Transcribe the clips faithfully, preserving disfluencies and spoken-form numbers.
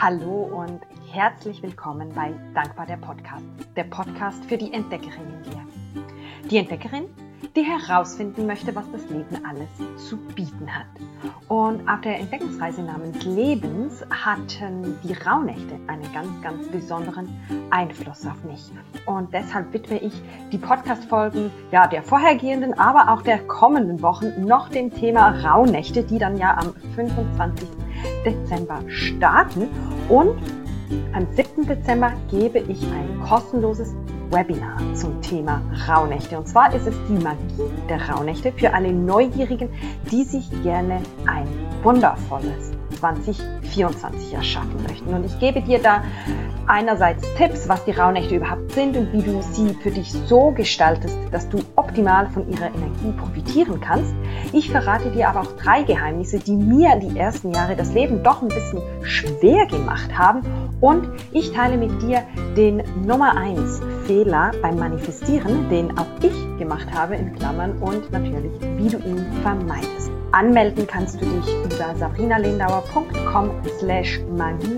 Hallo und herzlich willkommen bei Dankbar der Podcast, der Podcast für die Entdeckerin in dir. Die Entdeckerin, die herausfinden möchte, was das Leben alles zu bieten hat. Und auf der Entdeckungsreise namens Lebens hatten die Rauhnächte einen ganz, ganz besonderen Einfluss auf mich. Und deshalb widme ich die Podcast-Folgen ja, der vorhergehenden, aber auch der kommenden Wochen noch dem Thema Rauhnächte, die dann ja am fünfundzwanzigsten Dezember starten. Und am siebten Dezember gebe ich ein kostenloses Webinar zum Thema Rauhnächte. Und zwar ist es die Magie der Rauhnächte für alle Neugierigen, die sich gerne ein wundervolles zwanzig vierundzwanzig erschaffen möchten. Und ich gebe dir da einerseits Tipps, was die Rauhnächte überhaupt sind und wie du sie für dich so gestaltest, dass du optimal von ihrer Energie profitieren kannst. Ich verrate dir aber auch drei Geheimnisse, die mir die ersten Jahre das Leben doch ein bisschen schwer gemacht haben. Und ich teile mit dir den Nummer eins Fehler beim Manifestieren, den auch ich gemacht habe, in Klammern, und natürlich, wie du ihn vermeidest. Anmelden kannst du dich über sabrinalindauer punkt com slash magie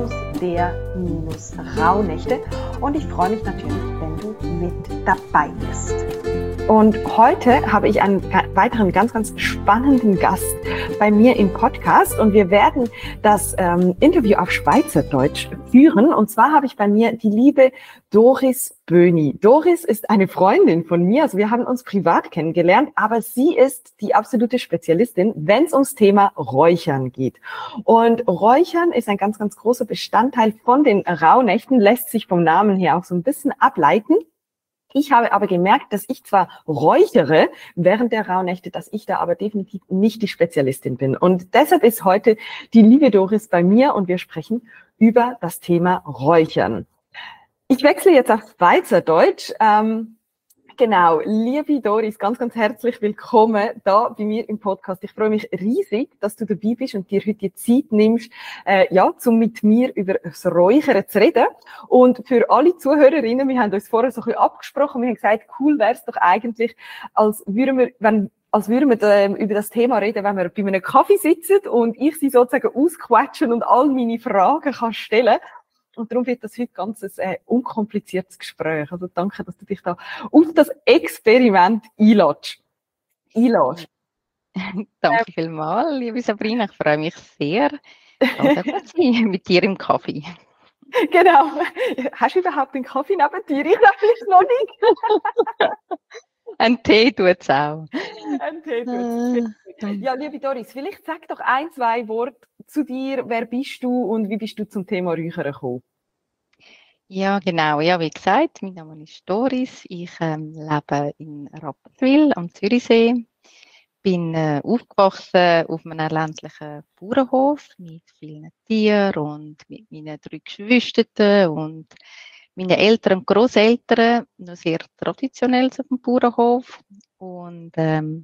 der Rauhnächte und ich freue mich natürlich, wenn du mit dabei bist. Und heute habe ich einen weiteren ganz, ganz spannenden Gast bei mir im Podcast und wir werden das ähm, Interview auf Schweizerdeutsch führen. Und zwar habe ich bei mir die liebe Doris Böhni. Doris ist eine Freundin von mir, also wir haben uns privat kennengelernt, aber sie ist die absolute Spezialistin, wenn es ums Thema Räuchern geht. Und Räuchern ist ein ganz, ganz großer Bestandteil von den Rauhnächten, lässt sich vom Namen her auch so ein bisschen ableiten. Ich habe aber gemerkt, dass ich zwar räuchere während der Rauhnächte, dass ich da aber definitiv nicht die Spezialistin bin. Und deshalb ist heute die liebe Doris bei mir und wir sprechen über das Thema Räuchern. Ich wechsle jetzt auf Schweizerdeutsch. Ähm, genau, liebe Doris, ganz, ganz herzlich willkommen da bei mir im Podcast. Ich freue mich riesig, dass du dabei bist und dir heute die Zeit nimmst, äh, ja, um mit mir über das Räuchern zu reden. Und für alle Zuhörerinnen, wir haben uns vorher so ein bisschen abgesprochen, wir haben gesagt, cool wäre es doch eigentlich, als würden wir, wenn als würden wir ähm, über das Thema reden, wenn wir bei einem Kaffee sitzen und ich sie sozusagen ausquetschen und all meine Fragen kann stellen. Und darum wird das heute ganz ein äh, unkompliziertes Gespräch. Also danke, dass du dich da auf das Experiment einlässt. einlässt. Danke ähm, vielmals, liebe Sabrina. Ich freue mich sehr, mit dir im Kaffee. Genau. Hast du überhaupt einen Kaffee neben dir? Ich nämlich noch nicht. Ein Tee tut es auch. Ein Tee tut es. Ja, liebe Doris, vielleicht sag doch ein, zwei Worte zu dir. Wer bist du und wie bist du zum Thema Räuchern gekommen? Ja, genau. Ja, wie gesagt, mein Name ist Doris. Ich ähm, lebe in Rapperswil am Zürichsee. Bin äh, aufgewachsen auf einem ländlichen Bauernhof mit vielen Tieren und mit meinen drei Geschwistern und meine Eltern und Grosseltern, noch sehr traditionell auf dem Bauernhof. Und ähm,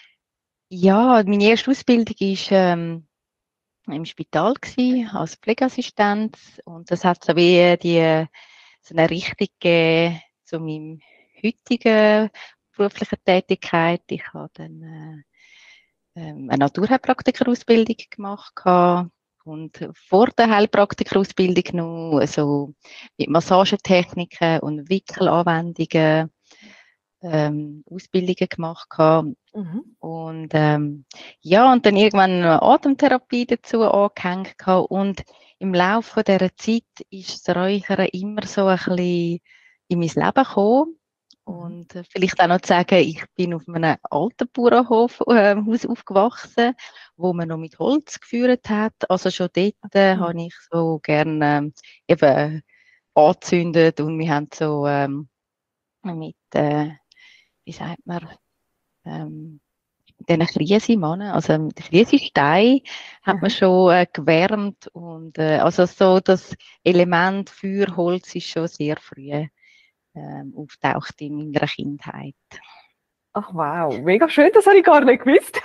ja, meine erste Ausbildung war ähm, im Spital gewesen, als Pflegeassistenz. Und das hat so wie die, so eine Richtung gegeben zu meinem heutigen beruflichen Tätigkeit. Ich habe dann äh, eine Naturheilpraktikerausbildung gemacht gehabt. Und vor der Heilpraktikerausbildung noch so mit Massagetechniken und Wickelanwendungen ähm, Ausbildungen gemacht gehabt. Mhm. Und ähm, ja, und dann irgendwann eine Atemtherapie dazu angehängt gehabt. Und im Laufe dieser Zeit ist das Räuchern immer so ein bisschen in mein Leben gekommen. Und äh, vielleicht auch noch zu sagen, ich bin auf einem alten Bauernhof äh, Haus aufgewachsen, wo man noch mit Holz geführt hat. Also schon dort äh, mhm. habe ich so gerne äh, eben angezündet und wir haben so ähm, mit, äh, wie sagt man, ähm, diesen Krisenmannen, also mit Krisenstein hat mhm. man schon äh, gewärmt und äh, also so das Element Feuerholz ist schon sehr früh ähm, auftaucht in meiner Kindheit. Ach wow, mega schön, das habe ich gar nicht gewusst.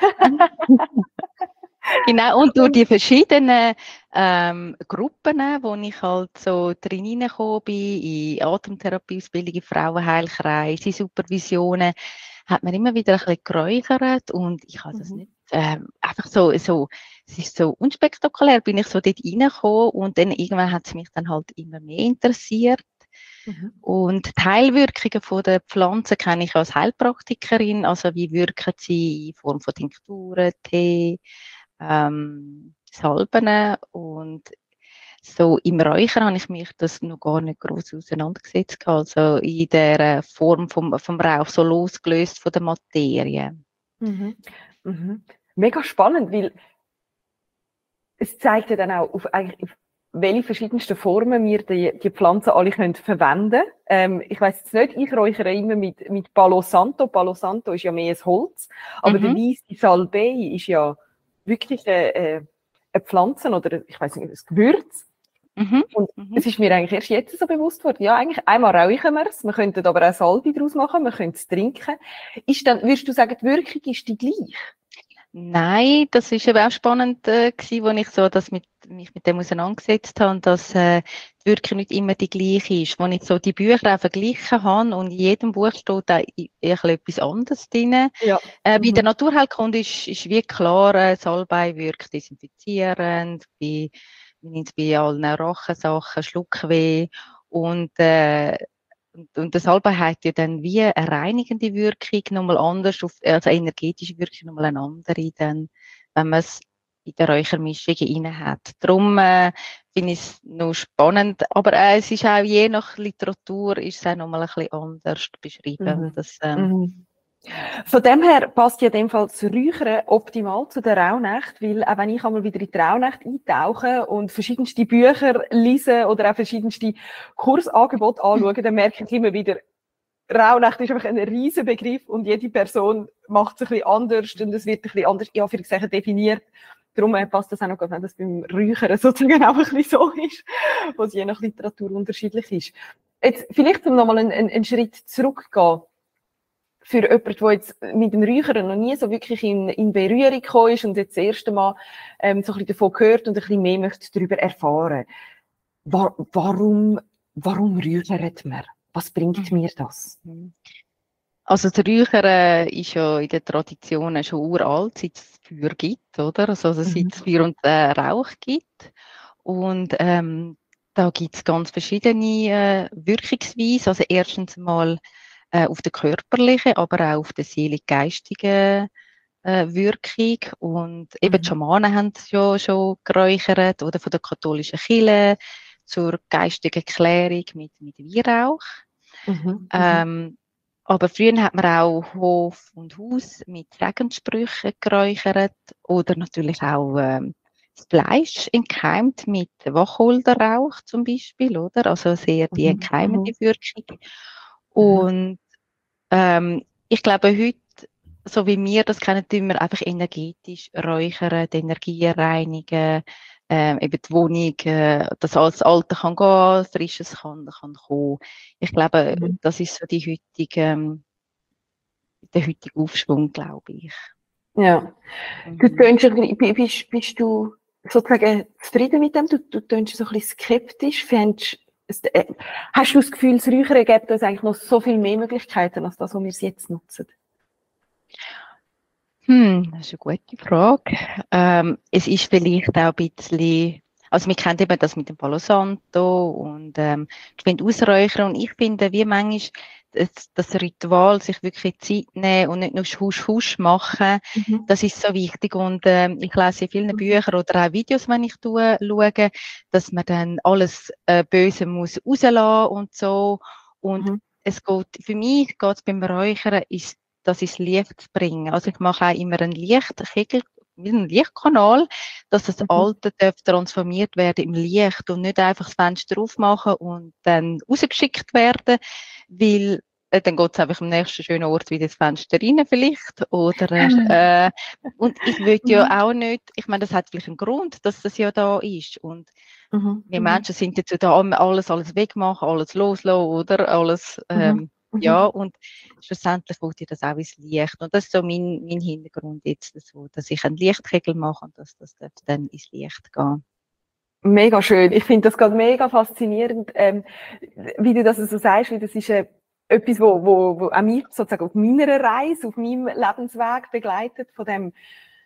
Genau, und durch die verschiedenen ähm, Gruppen, wo ich halt so drin hineingekommen bin, in Atemtherapieausbildung, in Frauenheilkreis, in Supervisionen, hat man immer wieder ein bisschen geräuchert und ich habe das mhm. nicht ähm, einfach so, so, es ist so unspektakulär, bin ich so dort reingekommen und dann irgendwann hat es mich dann halt immer mehr interessiert. Mhm. Und die Heilwirkungen von der Pflanzen kenne ich als Heilpraktikerin, also wie wirken sie in Form von Tinkturen, Tee, ähm, Salben und so im Räuchern habe ich mich das noch gar nicht groß auseinandergesetzt, also in der Form vom, vom Rauch, so losgelöst von der Materie. Mhm. Mhm. Mega spannend, weil es zeigt ja dann auch, auf, eigentlich, auf welche verschiedensten Formen wir die, die Pflanzen alle können verwenden. Ähm, ich weiss jetzt nicht, ich räuchere immer mit, mit Palo Santo. Palo Santo ist ja mehr ein Holz, aber Mhm. der weisse Salbei ist ja wirklich eine, eine Pflanze oder ich weiss nicht, ein Gewürz. Mhm. Und Mhm. es ist mir eigentlich erst jetzt so bewusst worden, ja, eigentlich einmal räuchern wir es, wir könnten aber auch Salbe daraus machen, wir können es trinken. Ist dann, würdest du sagen, die Wirkung ist die gleich? Nein, das ist eben auch spannend äh, gewesen, als ich so das mit, mich mit dem auseinandergesetzt habe, dass äh, die Wirkung nicht immer die gleiche ist. Als ich so die Bücher auch verglichen habe und in jedem Buch steht da etwas anderes drin. Ja. Äh, Mhm. bei der Naturheilkunde ist, ist wie klar, äh, Salbei wirkt desinfizierend, bei, wir nennen es bei allen Rachensachen, Schluckweh und äh, Und, und das Salbei hat ja dann wie eine reinigende Wirkung, nochmal anders, auf, also energetische Wirkung nochmal eine andere, dann, wenn man es in der Räuchermischung rein hat. Darum äh, finde ich es noch spannend, aber äh, es ist auch je nach Literatur ist es auch nochmal ein bisschen anders beschrieben. Mhm. Das, ähm, Mhm. Von dem her passt ja in dem Fall das Räuchern optimal zu der Rauhnacht, weil auch wenn ich einmal wieder in die Rauhnacht eintauche und verschiedenste Bücher lese oder auch verschiedenste Kursangebote anschaue, dann merke ich immer wieder, Rauhnacht ist einfach ein riesen Begriff und jede Person macht es ein bisschen anders und es wird ein bisschen anders, ja, für gesagt, definiert. Darum passt das auch noch, wenn das beim Räuchern sozusagen auch ein bisschen so ist, was je nach Literatur unterschiedlich ist. Jetzt vielleicht, um nochmal einen, einen Schritt zurückzugehen, für jemanden, der jetzt mit dem Räuchern noch nie so wirklich in, in Berührung gekommen ist und jetzt das erste Mal ähm, so ein bisschen davon gehört und ein bisschen mehr möchte darüber erfahren. War, warum, warum räuchert man? Was bringt mir das? Also das Räuchern ist ja in den Traditionen schon uralt, seit es Feuer gibt, oder? Also seit Mhm. es Feuer und äh, Rauch gibt. Und ähm, da gibt es ganz verschiedene äh, Wirkungsweisen. Also erstens mal äh, auf der körperlichen, aber auch auf der seelisch-geistigen äh, Wirkung. Und eben die Mhm. Schamanen haben es ja schon geräuchert, oder von der katholischen Kirche zur geistigen Klärung mit, mit Weihrauch. Mhm. Ähm, aber früher hat man auch Hof und Haus mit Segenssprüchen geräuchert oder natürlich auch ähm, das Fleisch entkeimt mit Wacholderrauch zum Beispiel, oder? Also sehr die Mhm. entkeimende Mhm. Wirkung. Mhm. Und ähm, ich glaube, heute, so wie wir das kennen, tun wir einfach energetisch räuchern, die Energie reinigen, ähm, eben die Wohnung, äh, dass alles Alte kann gehen, Frisches kann, kann kommen. Ich glaube, Mhm. das ist so die heutige, ähm, der heutige Aufschwung, glaube ich. Ja. Du Mhm. tönst, ein bisschen- bist, bist du sozusagen zufrieden mit dem? Du, du tönst so ein bisschen skeptisch. Fändest, es, äh, hast du das Gefühl, das Räuchern gibt uns eigentlich noch so viel mehr Möglichkeiten als das, was wir es jetzt nutzen? Hm, das ist eine gute Frage. Ähm, es ist vielleicht auch ein bisschen, also wir kennen eben das mit dem Palo Santo und ähm, ich finde Ausräuchern und ich finde, wie manchmal das, das Ritual, sich wirklich Zeit nehmen und nicht nur husch husch machen, Mhm. das ist so wichtig und ähm, ich lese in vielen Büchern oder auch Videos, wenn ich tue, schaue, dass man dann alles äh, Böse muss rauslassen und so und Mhm. es geht, für mich geht es beim Räuchern, ist das ins Licht zu bringen. Also ich mache auch immer einen Lichtkegel, wie einen Lichtkanal, dass das Mhm. Alte darf transformiert werden im Licht und nicht einfach das Fenster aufmachen und dann rausgeschickt werden, weil äh, dann geht es einfach am nächsten schönen Ort wieder ins Fenster rein vielleicht. Oder, äh, und ich will Mhm. ja auch nicht, ich meine, das hat vielleicht einen Grund, dass das ja da ist. Und Mhm. wir Mhm. Menschen sind jetzt da, alles, alles wegmachen, alles loslassen, oder? Alles, Mhm. ähm, Mhm. ja, und schlussendlich wollte ich das auch ins Licht. Und das ist so mein, mein Hintergrund jetzt, so, dass ich einen Lichtkegel mache und dass das dann ins Licht geht. Mega schön. Ich finde das gerade mega faszinierend, ähm, wie du das so sagst, wie das ist äh, etwas, wo, wo, wo auch mich sozusagen auf meiner Reise, auf meinem Lebensweg begleitet, von dem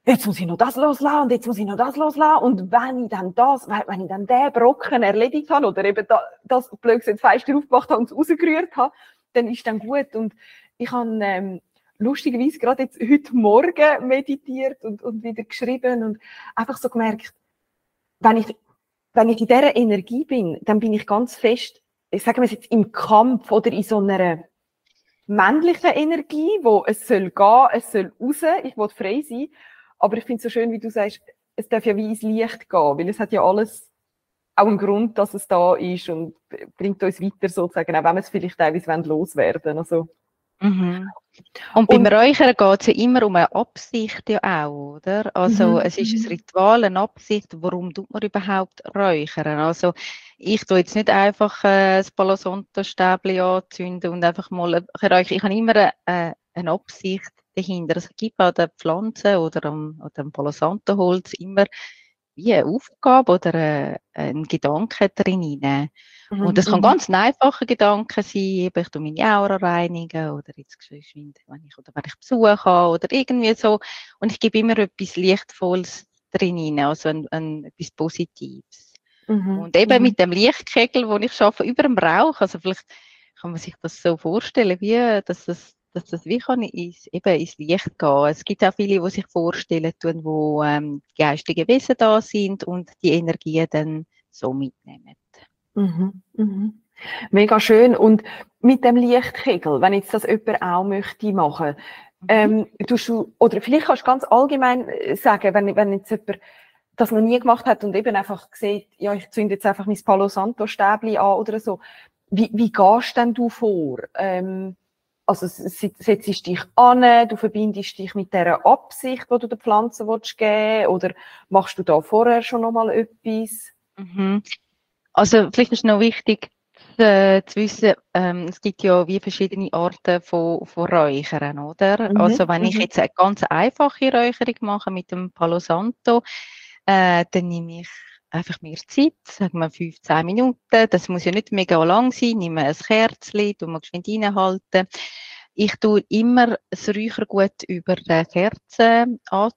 jetzt muss ich noch das loslassen und jetzt muss ich noch das loslassen und wenn ich dann das, wenn ich dann den Brocken erledigt habe oder eben da, das blöd gesagt Fenster aufgemacht habe und es rausgerührt habe, dann ist dann gut. Und ich habe ähm, lustigerweise gerade jetzt heute Morgen meditiert und, und wieder geschrieben und einfach so gemerkt, wenn ich, wenn ich in dieser Energie bin, dann bin ich ganz fest, ich sage mal jetzt im Kampf oder in so einer männlichen Energie, wo es soll gehen, es soll raus, ich will frei sein. Aber ich finde es so schön, wie du sagst, es darf ja wie ins Licht gehen, weil es hat ja alles auch einen Grund, dass es da ist und bringt uns weiter sozusagen, auch wenn wir es vielleicht teilweise loswerden wollen. Also. Mhm. Und beim und, Räuchern geht es ja immer um eine Absicht ja auch, oder? Also mhm. es ist ein Ritual, eine Absicht, warum tut man überhaupt räuchern? Also ich tue jetzt nicht einfach äh, das Palo Santo-Stäbchen anzünden und einfach mal räuchern. Ich habe immer eine, eine Absicht dahinter. Es gibt an den Pflanzen oder am, oder am Palo Santo-Holz immer wie eine Aufgabe oder eine, ein Gedanke drin. Mhm. Und das kann mhm. ganz ein einfacher Gedanke sein, ich tue meine Aura reinigen oder jetzt geschwind, wenn ich, oder wenn ich Besuch habe oder irgendwie so. Und ich gebe immer etwas Lichtvolles drin, also ein, ein, etwas Positives. Mhm. Und eben mhm. mit dem Lichtkegel, wo ich schaffe, über dem Rauch, also vielleicht kann man sich das so vorstellen, wie, dass das dass das wie kann ins, eben ins Licht gehen. Es gibt auch viele, die sich vorstellen tun, wo ähm, geistige Wesen da sind und die Energien dann so mitnehmen. Mhm, mhm. Mega schön. Und mit dem Lichtkegel, wenn jetzt das jemand auch möchte machen, mhm. ähm, du, oder vielleicht kannst du ganz allgemein sagen, wenn, wenn jetzt jemand das noch nie gemacht hat und eben einfach sieht, ja, ich zünde jetzt einfach mein Palo Santo Stäbli an oder so. Wie, wie gehst denn du vor? Ähm, Also setzt dich an, du verbindest dich mit dieser Absicht, die du der Pflanze geben willst, oder machst du da vorher schon nochmal etwas? Mhm. Also vielleicht ist noch wichtig äh, zu wissen, ähm, es gibt ja wie verschiedene Arten von, von Räuchern, oder? Mhm. Also wenn mhm. ich jetzt eine ganz einfache Räucherung mache mit dem Palo Santo, äh, dann nehme ich einfach mehr Zeit, sagen wir fünfzehn Minuten. Das muss ja nicht mega lang sein. Nehme ein Kerzchen, tu mal geschwind reinhalten. Ich tue immer das Räuchergut über die Kerze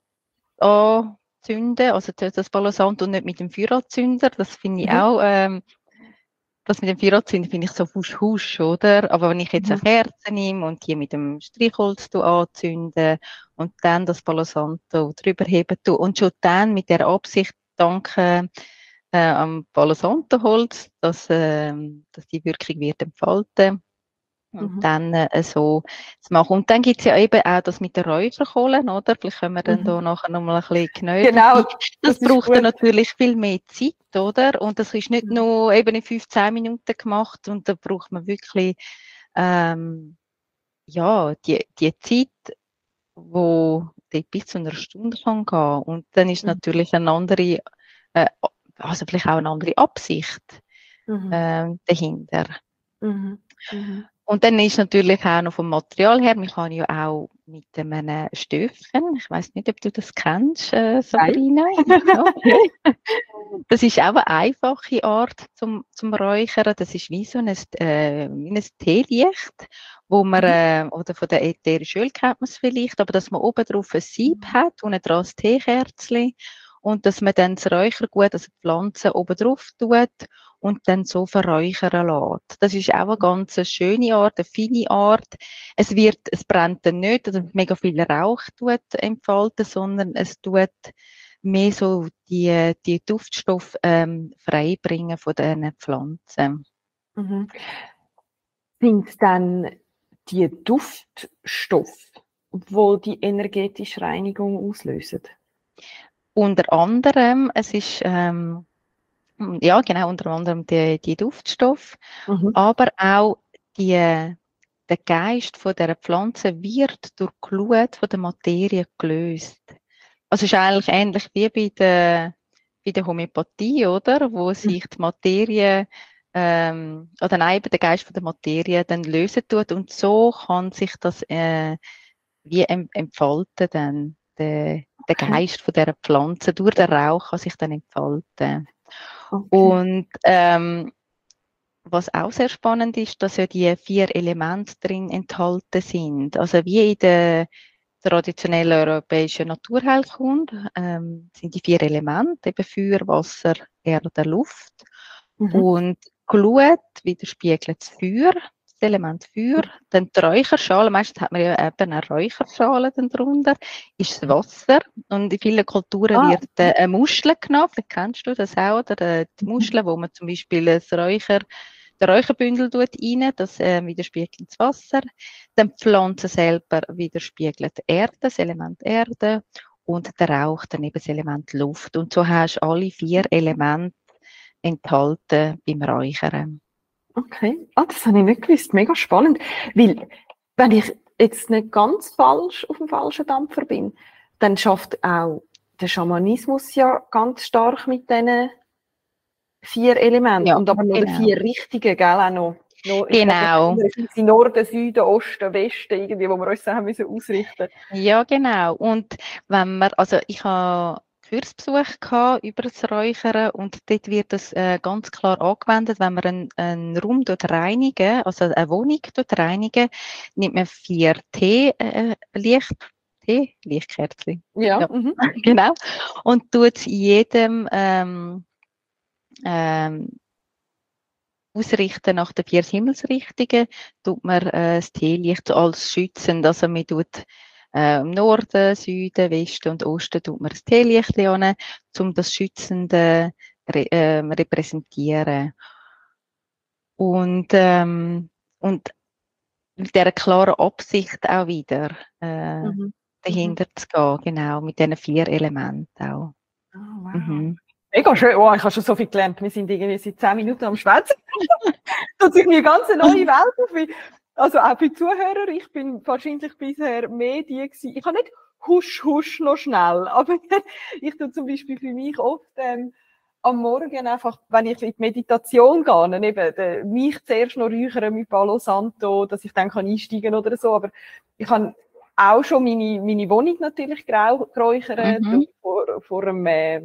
anzünden, also das Palo Santo und nicht mit dem Feueranzünder. Das finde ich mhm. auch, ähm, das mit dem Feueranzünder finde ich so husch husch, oder? Aber wenn ich jetzt mhm. eine Kerze nehme und die mit dem Streichholz anzünde und dann das Palo Santo drüber heben tue und schon dann mit der Absicht danke äh, am Palo Santo Holz, dass, äh, dass die Wirkung wird entfalten. Und mhm. dann äh, so zu machen. Und dann gibt es ja eben auch das mit den Räucherkohlen, oder? Vielleicht können wir dann mhm. da nachher nochmal ein bisschen genauer. Genau. Das, das braucht dann natürlich viel mehr Zeit, oder? Und das ist nicht mhm. nur eben in fünfzehn Minuten gemacht und da braucht man wirklich ähm, ja, die, die Zeit, wo die bis zu einer Stunde kann gehen. Und dann ist mhm. natürlich eine andere, äh, also vielleicht auch eine andere Absicht mhm. äh, dahinter. Mhm. Mhm. Und dann ist natürlich auch noch vom Material her, man kann ja auch mit einem Stöfchen, ich weiss nicht, ob du das kennst, äh, Sabrina. Okay. Das ist auch eine einfache Art zum, zum Räuchern. Das ist wie so ein, äh, wie ein Teelicht, wo man, äh, oder von der ätherischen Öl kennt man es vielleicht, aber dass man oben drauf ein Sieb hat und dran das Teekerzchen und dass man dann das Räuchergut, also die Pflanzen oben drauf tut und dann so verräuchern lässt. Das ist auch eine ganz schöne Art, eine feine Art. Es wird, es brennt dann nicht, dass mega viel Rauch tut entfalten, sondern es tut mehr so die, die Duftstoffe ähm, freibringen von diesen Pflanzen. Mhm. Sind dann die Duftstoffe, die die energetische Reinigung auslösen? Unter anderem, es ist ähm, ja, genau, unter anderem die, die Duftstoffe, mhm. aber auch die, der Geist von der Pflanze wird durch die Glut von der Materie gelöst. Also es ist eigentlich ähnlich wie bei der, bei der Homöopathie, oder? Wo sich die Materie, ähm, oder nein, eben der Geist von der Materie dann lösen tut und so kann sich das äh, wie entfalten dann, der, der Geist von dieser Pflanze durch den Rauch kann sich dann entfalten. Okay. Und ähm, was auch sehr spannend ist, dass ja die vier Elemente drin enthalten sind. Also wie in der, traditionellen europäischen Naturheilkunde ähm, sind die vier Elemente, eben Feuer, Wasser, Erde, Luft. Mhm. Und Glut widerspiegelt das Feuer, das Element Feuer. Dann die Räucherschale, meistens hat man ja eben eine Räucherschale dann drunter, ist das Wasser. Und in vielen Kulturen Ah. wird äh, eine Muschel genommen, vielleicht kennst du das auch, oder die Muschel, wo man zum Beispiel das Räucher, den Räucherbündel tut rein, das äh, widerspiegelt das Wasser. Dann die Pflanze selber widerspiegelt die Erde, das Element Erde. Und der Rauch, dann eben das Element Luft. Und so hast du alle vier Elemente enthalten beim Räuchern. Okay, ah, das habe ich nicht gewusst. Mega spannend. Weil, wenn ich jetzt nicht ganz falsch auf dem falschen Dampfer bin, dann schafft auch der Schamanismus ja ganz stark mit diesen vier Elementen. Ja, und aber noch genau. die vier richtigen, gell, auch noch. noch Genau. In Norden, Süden, Osten, Westen, irgendwie, wo wir uns haben müssen ausrichten. Ja, genau. Und wenn man, also ich habe Kursbesuch gehabt über das Räuchern und dort wird das äh, ganz klar angewendet, wenn man einen, einen Raum dort reinigen, also eine Wohnung dort reinigen, nimmt man vier Tee, äh, Licht, Tee, Lichtkerzen. Ja. Ja. Mhm. Genau. Und tut jedem ähm, ähm, ausrichten nach den vier Himmelsrichtungen, tut man äh, das Teelicht so als schützend, also man tut äh, im Norden, Süden, Westen und Osten tut man das Teelicht an, um das Schützende re äh, repräsentieren. Und, ähm, und mit dieser klaren Absicht auch wieder äh, Mhm. dahinter zu gehen, genau, mit diesen vier Elementen auch. Oh, wow. Mhm. Mega schön. Oh, ich habe schon so viel gelernt. Wir sind irgendwie seit zehn Minuten am Schwätzen. Tut sich eine ganz neue Welt auf. Also auch für die Zuhörer, ich bin wahrscheinlich bisher mehr die gewesen. Ich habe nicht husch, husch noch schnell, aber ich tue zum Beispiel für mich oft ähm, am Morgen einfach, wenn ich in die Meditation gehe, dann eben de, mich zuerst noch räuchern mit Palo Santo, dass ich dann kann einsteigen oder so, aber ich habe auch schon meine, meine Wohnung natürlich geräuchert, Mhm. vor, vor einem äh,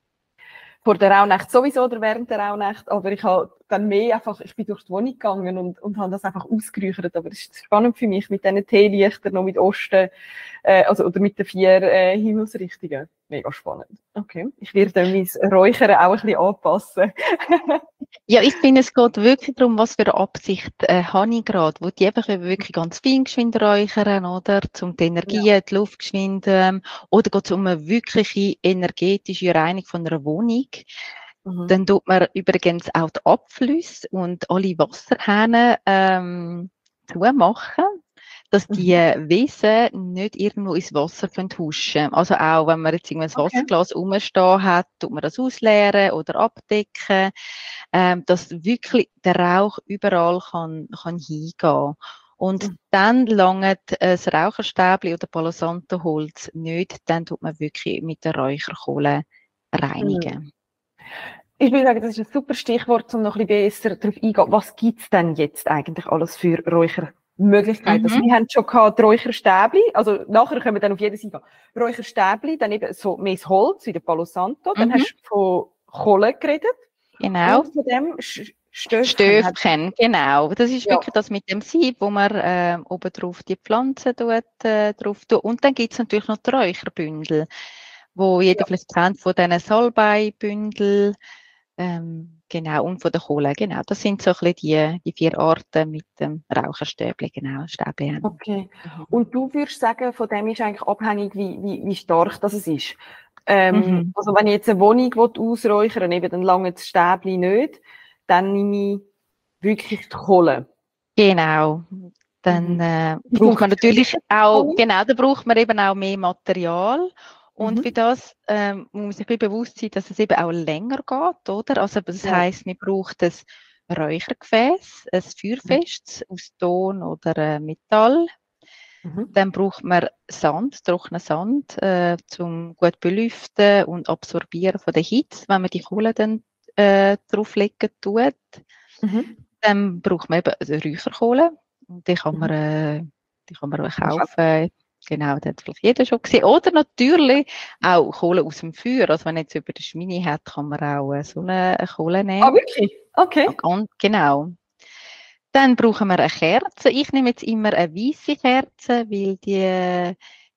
vor der Rauhnacht sowieso oder während der Rauhnacht, aber ich habe dann mehr einfach, ich bin durch die Wohnung gegangen und, und habe das einfach ausgeräuchert, aber es ist spannend für mich mit diesen Teelichtern, noch mit Osten, äh, also, oder mit den vier äh, Himmelsrichtungen. Mega spannend. Okay. Ich werde mein Räuchern auch ein bisschen anpassen. Ja, ich finde, es geht wirklich darum, was für eine Absicht äh, habe ich gerade. Wo die einfach wirklich ganz fein geschwind räuchern, oder? Um die Energie, ja. die Luft geschwind, ähm, oder geht es um eine wirkliche energetische Reinigung von einer Wohnung. Mhm. Dann tut man übrigens auch die Abflüsse und alle Wasserhähne ähm, zumachen, dass die mhm. Wesen nicht irgendwo ins Wasser huschen. Also auch, wenn man jetzt ein Wasserglas okay. rumstehen hat, tut man das ausleeren oder abdecken, ähm, dass wirklich der Rauch überall kann, kann hingehen. Und mhm. dann langt das Raucherstäbli oder Palo Santo Holz nicht, dann tut man wirklich mit der Räucherkohle reinigen. Mhm. Ich würde sagen, das ist ein super Stichwort, um noch ein bisschen besser darauf eingehen. Was gibt es denn jetzt eigentlich alles für Räuchermöglichkeiten? Mhm. Also wir haben schon gehabt, Räucherstäbli, also nachher können wir dann auf jedes eingehen. Räucherstäbli, dann eben so mehr das Holz, wie der Palo Santo, dann mhm. hast du von Kohle geredet. Genau. Und von dem Stöfchen. Stöfchen, genau. Das ist ja. wirklich das mit dem Sieb, wo man äh, oben drauf die Pflanzen tut, äh, drauf tut. Und dann gibt es natürlich noch die Räucherbündel, wo jeder ja. vielleicht kennt von diesen Salbeibündel. Ähm, genau, und von der Kohle, genau. Das sind so ein bisschen die, die vier Arten mit dem Raucherstäbli, genau, Stäbli. Okay. Und du würdest sagen, von dem ist eigentlich abhängig, wie, wie, wie stark das ist. Ähm, mhm. Also wenn ich jetzt eine Wohnung ausräuchern will, dann lange das Stäbli nicht, dann nehme ich wirklich die Kohle. Genau. Dann mhm. äh, braucht man natürlich auch, genau, da braucht man eben auch mehr Material. Und mhm. für das ähm, muss man sich bewusst sein, dass es eben auch länger geht, oder? Also das ja. heisst, man braucht ein Räuchergefäß, ein feuerfestes mhm. aus Ton oder äh, Metall. Mhm. Dann braucht man Sand, trockenen Sand, äh, zum gut belüften und absorbieren von der Hitze, wenn man die Kohle dann äh, drauflegen tut. Mhm. Dann braucht man eben Räucherkohle. Und die kann man, äh, die kann man auch kaufen. Genau, das hat vielleicht jeder schon gesehen. Oder natürlich auch Kohle aus dem Feuer. Also wenn man jetzt über die Schmine hat, kann man auch so eine Kohle nehmen. Ah, wirklich? Okay. Und, genau. Dann brauchen wir eine Kerze. Ich nehme jetzt immer eine weisse Kerze, weil die,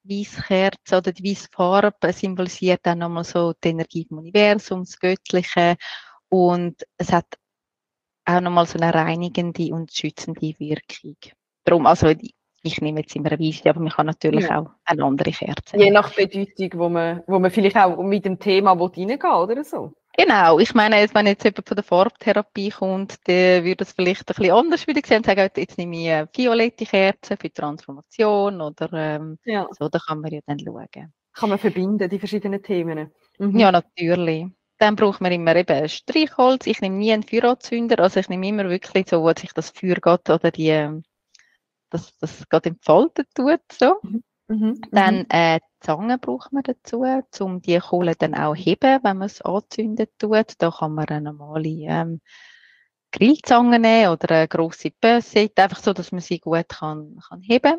weisse Kerze oder die weisse Farbe symbolisiert dann nochmal so die Energie vom Universum, das Göttliche. Und es hat auch nochmal so eine reinigende und schützende Wirkung. Darum, also ich, ich nehme jetzt immer eine weisse, aber man kann natürlich Ja. auch eine andere Kerze Je nehmen. nach Bedeutung, wo man, wo man vielleicht auch mit dem Thema reingehen will, oder so. Genau, ich meine, wenn jetzt jemand von der Farbtherapie kommt, der würde es vielleicht ein bisschen anders wieder sehen und sagen, jetzt nehme ich eine violette Kerze für Transformation oder ähm, Ja. so, da kann man ja dann schauen. Kann man verbinden, die verschiedenen Themen. Mhm. Ja, natürlich. Dann braucht man immer eben Streichholz. Ich nehme nie einen Feueranzünder, also ich nehme immer wirklich so, wo sich das Feuer geht oder die, ähm, das, das gerade entfaltet tut, so. Mhm. Mhm. Dann äh, Zange braucht man dazu, um die Kohle dann auch heben, wenn man es anzünden tut. Da kann man eine normale ähm, Grillzange nehmen oder eine grosse Bössette, einfach so, dass man sie gut kann, kann heben.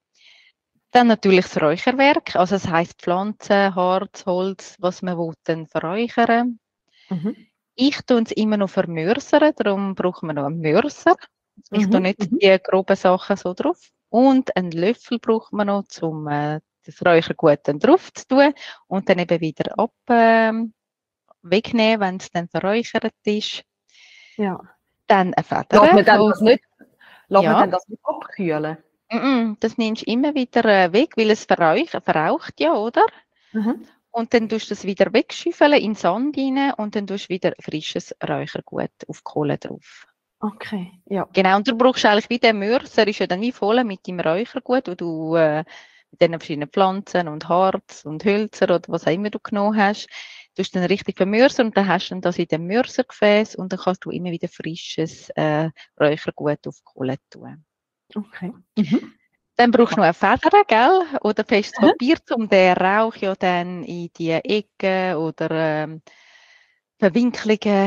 Dann natürlich das Räucherwerk, also das heisst Pflanzen, Harz, Holz, was man will, dann verräuchern. Mhm. Ich tue es immer noch vermörsern, darum braucht man noch einen Mörser. Ich Mhm. tue nicht Mhm. die groben Sachen so drauf. Und einen Löffel braucht man noch, um äh, das Räuchergut dann drauf zu tun und dann eben wieder ab, äh, wegnehmen, wenn es dann verräuchert ist. Ja. Dann eine Lässt Feder. man dann Oh, das nicht, lässt ja. man dann das nicht abkühlen? Mm -mm, das nimmst du immer wieder äh, weg, weil es verraucht, verraucht ja, oder? Mhm. Und dann tust du es wieder wegschüffeln in den Sand rein und dann tust du wieder frisches Räuchergut auf die Kohle drauf. Okay, ja. Genau, und du brauchst eigentlich wie den Mörser, ist ja dann wie voll mit dem Räuchergut, wo du äh, mit den verschiedenen Pflanzen und Harz und Hölzer oder was auch immer du genommen hast, du hast dann richtig vermörsern und dann hast du dann das in dem Mörsergefäß und dann kannst du immer wieder frisches äh, Räuchergut auf die Kohle tun. Okay. Mhm. Dann brauchst du noch eine Feder, gell? Oder festes Mhm. Papier, um den Rauch ja dann in die Ecken oder ähm, Verwinklungen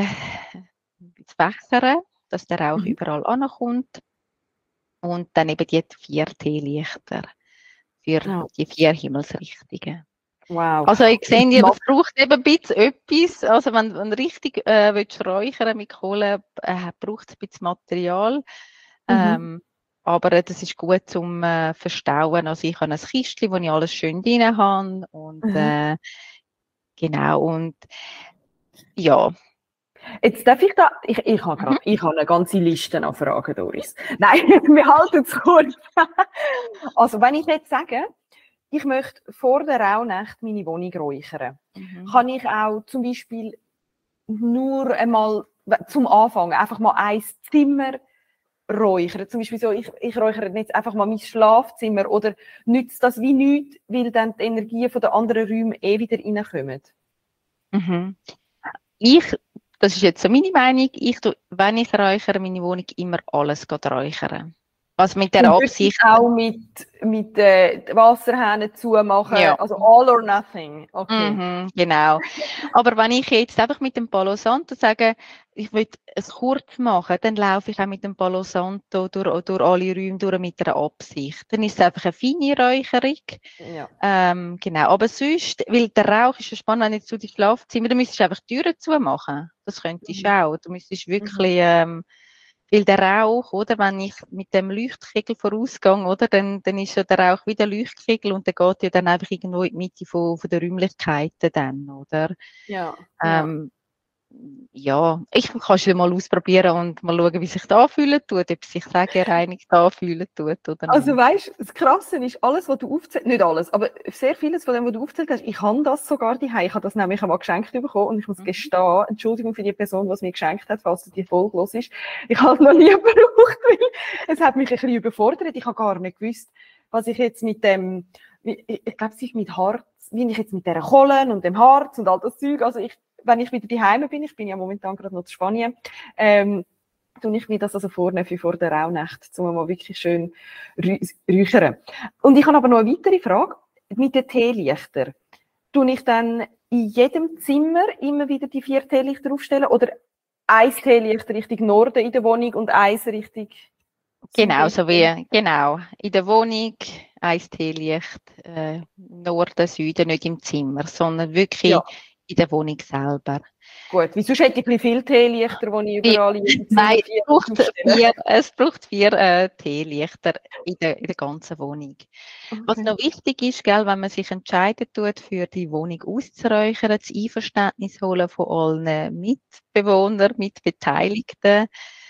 zu fächern, dass der Rauch Mhm. überall ankommt. Und dann eben die vier Teelichter für Ja. die vier Himmelsrichtungen. Wow. Also ich sehe, ja, Ma- das braucht eben ein bisschen etwas. Also wenn du richtig äh, willst räuchern mit Kohle, äh, braucht es ein bisschen Material. Mhm. Ähm, aber äh, das ist gut zum äh, Verstauen. Also ich habe ein Kistchen, wo ich alles schön drin habe. Und Mhm. äh, genau, und ja. Jetzt darf ich da, ich, ich habe Mhm. gerade, ich habe eine ganze Liste an Fragen, Doris. Nein, wir halten es kurz. Also, wenn ich jetzt sage, ich möchte vor der Rauhnacht meine Wohnung räuchern, Mhm. kann ich auch zum Beispiel nur einmal zum Anfang einfach mal ein Zimmer räuchern. Zum Beispiel so, ich, ich räuchere jetzt einfach mal mein Schlafzimmer oder nützt das wie nichts, weil dann die Energien von den anderen Räumen eh wieder reinkommen. Mhm. Ich, das ist jetzt so meine Meinung, ich tue, wenn ich räuchere, meine Wohnung immer alles räuchern. Also mit der Und Absicht. auch mit, mit äh, Wasserhähnen zumachen, Ja. also all or nothing. Okay. Mhm, genau. Aber wenn ich jetzt einfach mit dem Palo Santo sage, ich will es kurz machen, dann laufe ich auch mit dem Palo Santo durch, durch alle Räume durch mit einer Absicht. Dann ist es einfach eine feine Räucherung. Ja. Ähm, genau. Aber sonst, weil der Rauch ist ja spannend, wenn jetzt zu deinem Schlafzimmer, dann müsstest du einfach die Türen zumachen. Das könntest du Mhm. auch. Du müsstest wirklich, ähm, weil der Rauch, oder, wenn ich mit dem Leuchtkegel vorausgehe, oder, dann, dann ist ja der Rauch wie der Leuchtkegel und der geht ja dann einfach irgendwo in die Mitte von, von der Räumlichkeiten dann, oder? Ja. Ja. Ähm, ja, ich kann es ja mal ausprobieren und mal schauen, wie sich das anfühlen tut, ob es sich sehr gereinigt anfühlen tut oder Also nicht. weißt, das Krasse ist, alles, was du aufzählst, nicht alles, aber sehr vieles von dem, was du aufzählt hast, ich habe das sogar daheim. Ich habe das nämlich einmal geschenkt bekommen und ich muss Mhm. gestehen, Entschuldigung für die Person, die es mir geschenkt hat, falls die Folge los ist. Ich habe es noch nie gebraucht, weil es hat mich ein bisschen überfordert. Ich habe gar nicht gewusst, was ich jetzt mit dem, ich, ich glaube, es ist mit Harz, wie ich jetzt mit dieser Kohle und dem Harz und all das Zeug, also ich, wenn ich wieder daheim bin, ich bin ja momentan gerade noch in Spanien, ähm, tue ich mir das also vornehmen für vor der Rauhnacht, um mal wirklich schön räuchern. Und ich habe aber noch eine weitere Frage. Mit den Teelichtern. Tue ich dann in jedem Zimmer immer wieder die vier Teelichter aufstellen oder ein Teelicht Richtung Norden in der Wohnung und eins Richtung Genau, so wie, genau, in der Wohnung, ein Teelicht, äh, Norden, Süden, nicht im Zimmer, sondern wirklich Ja. in der Wohnung selber. Gut, wieso hätte ich ein bisschen viel Teelichter, die ich überall in jedem Zimmer Nein, es braucht vier, es braucht vier äh, Teelichter in der, in der ganzen Wohnung. Okay. Was noch wichtig ist, gell, wenn man sich entscheidet tut, für die Wohnung auszuräuchern, das Einverständnis holen von allen Mitbewohnern, Mitbeteiligten,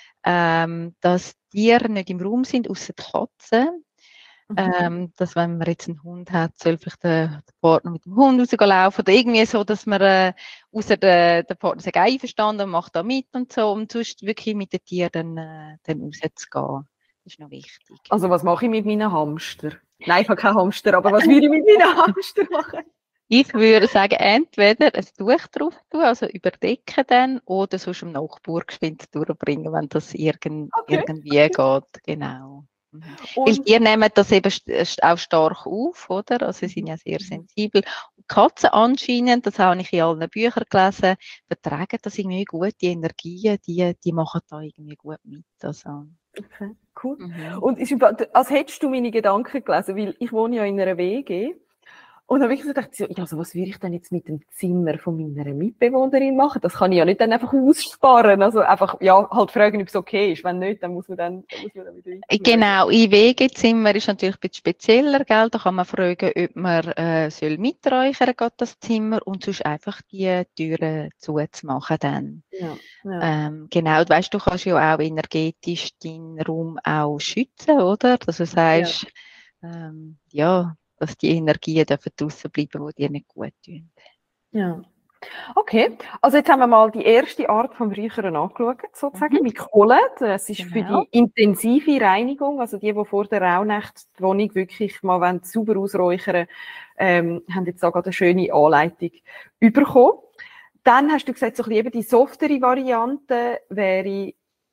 ähm, dass Tiere nicht im Raum sind, außer die Katzen. Mhm. Ähm, dass wenn man jetzt einen Hund hat, soll vielleicht der, der Partner mit dem Hund rausgelaufen oder irgendwie so, dass man äh, außer der, der Partner sich einverstanden und macht da mit und so, um sonst wirklich mit den Tieren äh, dann rauszugehen. Das ist noch wichtig. Also was mache ich mit meinen Hamster? Nein, ich habe keinen Hamster, aber was würde ich mit meinen Hamster machen? Ich würde sagen, entweder ein Tuch drauf tun, also überdecken dann, oder sonst im Nachbar geschwind durchbringen, wenn das irgend, okay. irgendwie okay. geht. Genau. Weil die nehmen das eben auch stark auf, oder? Also sie sind ja sehr sensibel. Und Katzen anscheinend, das habe ich in allen Büchern gelesen, vertragen das irgendwie gut, die Energien, die, die machen da irgendwie gut mit. Also. Okay, cool. Mhm. Und ist, als hättest du meine Gedanken gelesen, weil ich wohne ja in einer W G. Und dann habe ich so gedacht, ja, also was würde ich denn jetzt mit dem Zimmer von meiner Mitbewohnerin machen? Das kann ich ja nicht dann einfach aussparen. Also einfach, ja, halt fragen, ob es okay ist. Wenn nicht, dann muss man dann, dann, muss man dann wieder weitermachen. Genau, in W G-Zimmer ist natürlich ein bisschen spezieller, gell? Da kann man fragen, ob man äh, soll miträuchern soll, das Zimmer, und sonst einfach die Türen zuzumachen dann. Ja, ja. Ähm, genau, du weißt, du kannst ja auch energetisch deinen Raum auch schützen, oder? Dass du sagst, ja, ähm, ja dass die Energien draussen bleiben, die dir nicht gut tun. Ja. Okay, also jetzt haben wir mal die erste Art vom Räuchern angeschaut, sozusagen, mhm. mit Kohle. Das ist genau. für die intensive Reinigung, also die, die vor der Rauhnacht die Wohnung wirklich mal sauber ausräuchern, ähm, haben jetzt auch eine schöne Anleitung bekommen. Dann hast du gesagt, so ein bisschen eben die softere Variante wäre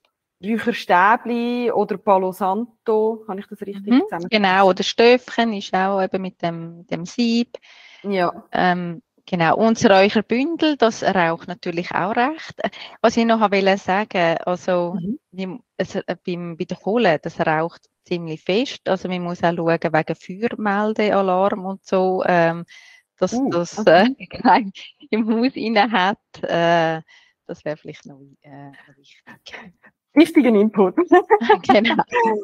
Räucherstäbli oder Palo Santo, kann ich das richtig mhm, zusammenfassen? Genau, oder Stöfchen ist auch eben mit dem, mit dem Sieb. Ja. Ähm, genau, unser Räucherbündel, das raucht natürlich auch recht. Was ich noch wollte sagen, also mhm. es, beim, bei der Kohle, das raucht ziemlich fest. Also man muss auch schauen wegen Feuermeldealarm und so, ähm, dass uh, das okay. äh, kein im Haus rein hat. Äh, das wäre vielleicht noch, äh, noch wichtig. Wichtigen Input. Genau.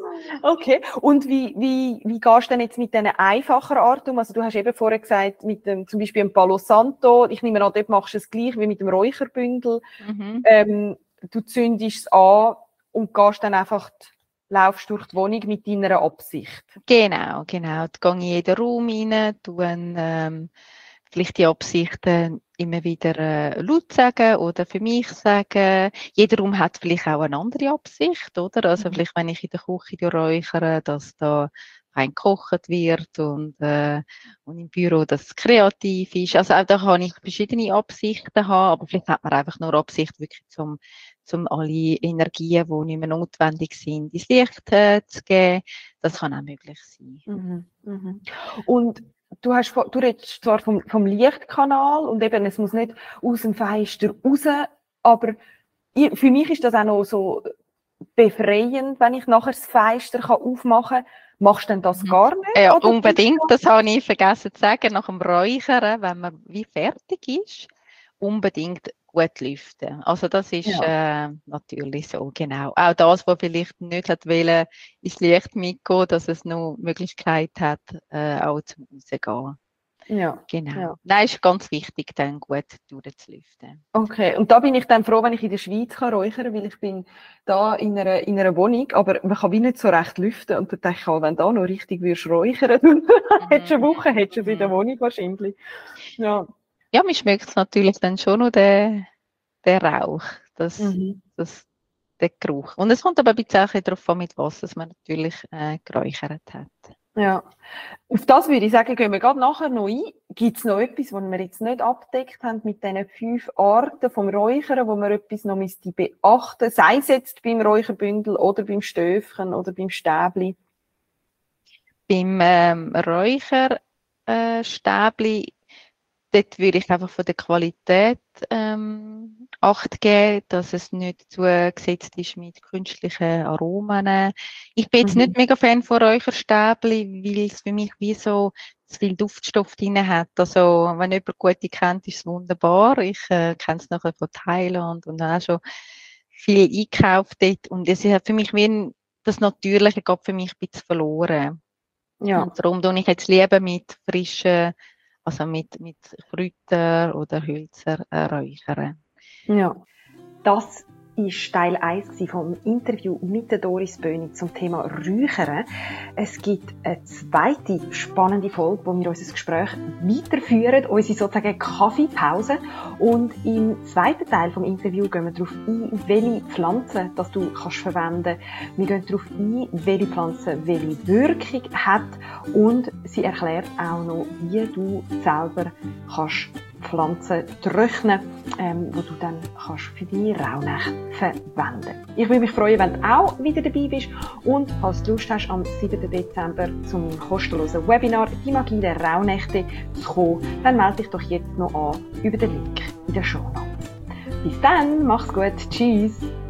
Okay. Und wie, wie, wie gehst du denn jetzt mit diesen einfachen Arten um? Also du hast eben vorher gesagt, mit dem, zum Beispiel dem Palo Santo, ich nehme an, dort machst du es gleich wie mit dem Räucherbündel. Mhm. Ähm, du zündest es an und gehst dann einfach, laufst durch die Wohnung mit deiner Absicht. Genau, genau. Da gehe ich in jeden Raum rein, tue ähm, vielleicht die Absichten immer wieder äh, laut sagen oder für mich sagen. Jeder Raum hat vielleicht auch eine andere Absicht, oder? Also mhm. vielleicht, wenn ich in der Küche räuchere, dass da fein gekocht wird und, äh, und im Büro, dass es kreativ ist. Also auch da kann ich verschiedene Absichten haben, aber vielleicht hat man einfach nur Absicht, wirklich zum, zum alle Energien, die nicht mehr notwendig sind, ins Licht äh, zu geben. Das kann auch möglich sein. Mhm. Mhm. Und Du, hast, du redest zwar vom, vom Lichtkanal und eben, es muss nicht aus dem Fenster raus, aber ich, für mich ist das auch noch so befreiend, wenn ich nachher das Fenster aufmachen kann. Machst du denn das gar nicht? Ja, unbedingt, das habe ich vergessen zu sagen, nach dem Räuchern, wenn man wie fertig ist, unbedingt gut lüften. Also das ist ja. äh, natürlich so, genau. Auch das, was vielleicht nicht hat wollen, ins Licht mitgehen, dass es noch Möglichkeit hat, äh, auch zum Rausgehen. Ja. Genau. Ja. Nein, ist ganz wichtig, dann gut durchzulüften. Okay, und da bin ich dann froh, wenn ich in der Schweiz kann räuchern, weil ich bin da in einer, in einer Wohnung, aber man kann wie nicht so recht lüften und dann denke ich, wenn du da noch richtig würdest räuchern, dann hättest du eine Woche, hättest du es in der Wohnung wahrscheinlich. Ja. Ja, mich schmeckt es natürlich dann schon noch der, der Rauch, das, mhm. das, der Geruch. Und es kommt aber ein bisschen auch darauf an, mit was man natürlich äh, geräuchert hat. Ja, auf das würde ich sagen, gehen wir gerade nachher noch ein. Gibt es noch etwas, was wir jetzt nicht abgedeckt haben mit diesen fünf Arten vom Räuchern, wo man etwas noch beachten müsste, sei es jetzt beim Räucherbündel oder beim Stöfchen oder beim Stäbli? Beim ähm, Räucherstäbli dort würde ich einfach von der Qualität ähm, Acht geben, dass es nicht zugesetzt ist mit künstlichen Aromen. Ich bin jetzt Mhm. nicht mega Fan von Räucherstäbli, weil es für mich wie so zu viel Duftstoff drin hat. Also, wenn jemand gute kennt, ist es wunderbar. Ich äh, kenne es nachher von Thailand und habe auch schon viel eingekauft dort. Und es hat für mich wie ein, das Natürliche geht für mich ein bisschen verloren. Ja. Und darum tue ich jetzt lieber mit frischen, also mit, mit Kräutern oder Hölzer äh, räuchern. Ja. Das war Teil eins vom Interview mit der Doris Böhni zum Thema Räuchern. Es gibt eine zweite spannende Folge, wo wir unser Gespräch weiterführen, unsere sozusagen Kaffeepause. Und im zweiten Teil vom Interview gehen wir darauf ein, welche Pflanzen das du kannst verwenden kannst. Wir gehen darauf ein, welche Pflanze welche Wirkung hat. Und sie erklärt auch noch, wie du selber kannst Pflanzen trocknen, ähm, wo du dann kannst für deine Rauhnächte verwenden. Ich würde mich freuen, wenn du auch wieder dabei bist und falls du Lust hast, am siebten Dezember zu meinem kostenlosen Webinar «Die Magie der Rauhnächte» zu kommen, dann melde dich doch jetzt noch an über den Link in den Shownotes. Bis dann, mach's gut, tschüss!